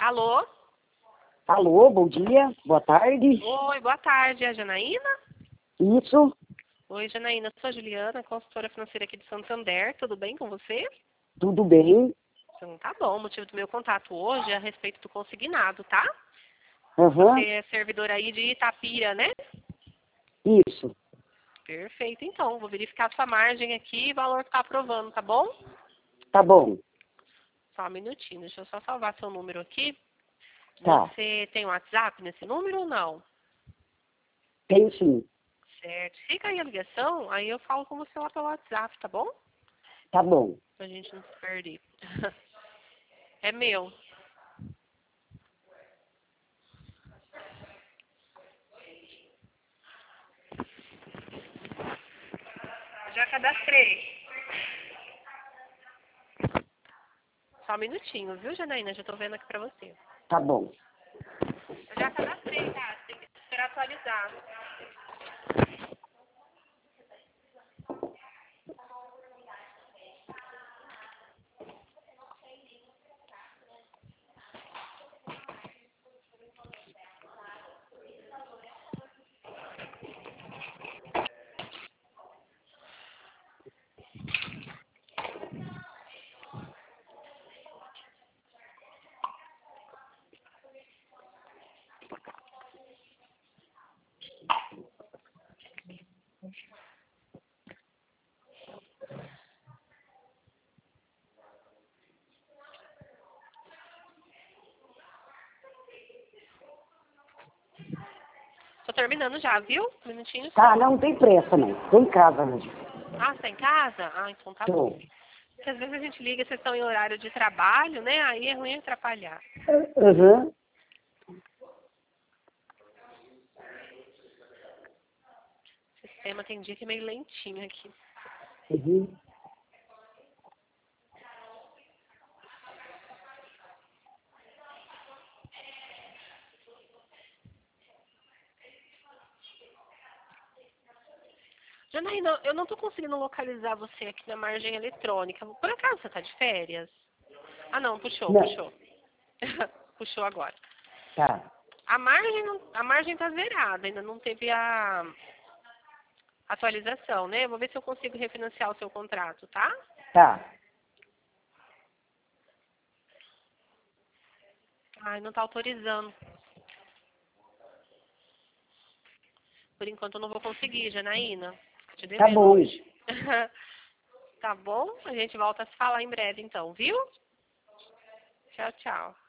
Alô? Alô, bom dia, boa tarde. Oi, boa tarde. É a Janaína? Isso, Oi, Janaína. Sou a Juliana, consultora financeira aqui de Santander. Tudo bem com você? tudo bem? Então, tá bom. O motivo do meu contato hoje é a respeito do consignado, tá? Você Aham, é servidor aí de Itapira, né? isso, Perfeito, então. Vou verificar a sua margem aqui e o valor que tá aprovando, tá bom? tá bom, Só um minutinho. Deixa eu só salvar seu número aqui. tá, Você tem um WhatsApp nesse número ou não? tenho sim, Certo. Fica aí a ligação, aí eu falo com você lá pelo WhatsApp, tá bom? tá bom. Pra gente não se perder. É meu. Já cadastrei. Só um minutinho, viu, Janaína? Já tô vendo aqui pra você. Tá bom. Eu já cadastrei, tá? Tem que esperar atualizar. Tô terminando já, viu? Um minutinho Tá, só. não tem pressa não, tô em casa hoje. Ah, você tá em casa? Ah, então tá bom. Tô. Porque às vezes a gente liga, vocês estão em horário de trabalho, né? Aí é ruim atrapalhar. Aham, O sistema tem dia que é meio lentinho aqui. uhum. Janaína, eu não tô conseguindo localizar você aqui na margem eletrônica. Por acaso você tá de férias? Ah, não, puxou, Não, puxou. Puxou agora. tá, A margem tá zerada, ainda não teve a atualização, né? Vou ver se eu consigo refinanciar o seu contrato, tá? tá. Ai, não tá autorizando. Por enquanto eu não vou conseguir, Janaína. Tô te Tá devendo bom, hoje. Tá bom? A gente volta a se falar em breve então, viu? Tchau, tchau.